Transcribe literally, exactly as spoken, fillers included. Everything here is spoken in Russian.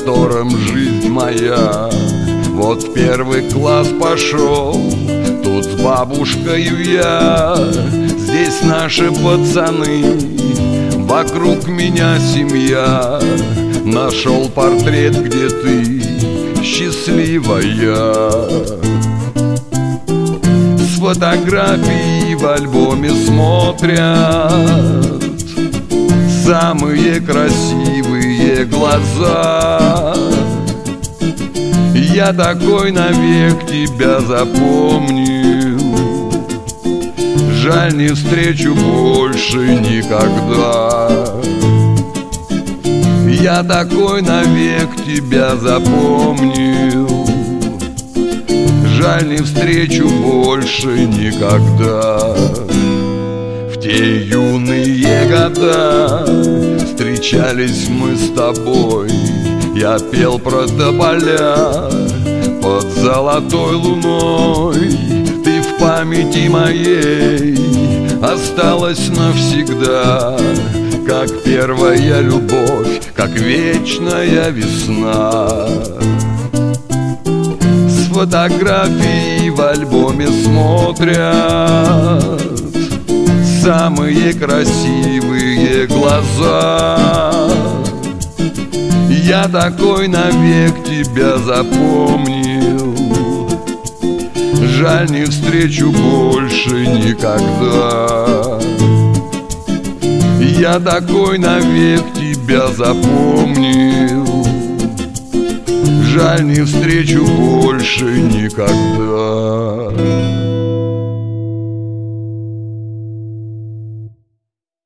котором жизнь моя. Вот в первый класс пошел, тут с бабушкою я. Здесь наши пацаны, вокруг меня семья. Нашел портрет, где ты счастливая. С фотографий в альбоме смотрят самые красивые глаза. Я такой навек тебя запомнил, жаль, не встречу больше никогда. Я такой навек тебя запомнил, жаль, не встречу больше никогда. В те юные года встречались мы с тобой. Я пел про тополя под золотой луной. Ты в памяти моей осталась навсегда, как первая любовь, как вечная весна. С фотографий в альбоме смотрят самые красивые глаза. Я такой навек тебя запомнил, жаль, не встречу больше никогда. Я такой навек тебя запомнил, жаль, не встречу больше никогда.